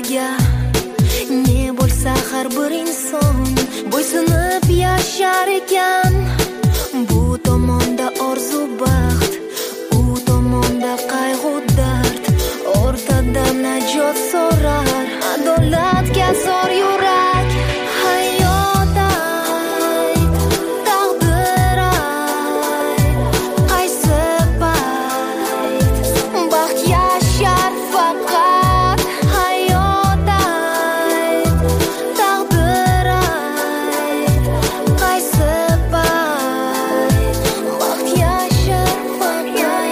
qadriga ne bo'lsa har bir inson bo'ysunib yashar ekan. Bu tomonda orzu baxt, u tomonda qayg'u dard, o'rtada najot so'rar adolatga zor yurak. Hayot ayt, taqdir ayt, qaysi payt baxt yashar faqat. Hayot ayt, taqdir ayt, qaysi payt baxt yashar faqat.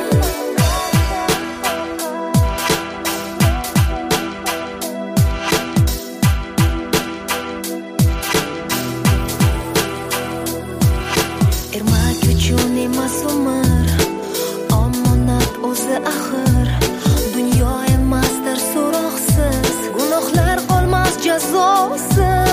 Ermak uchun emas umr, omonat o'zi axir. Dunyo emasdir so'roqsiz, gunohlar qolmas jazosiz.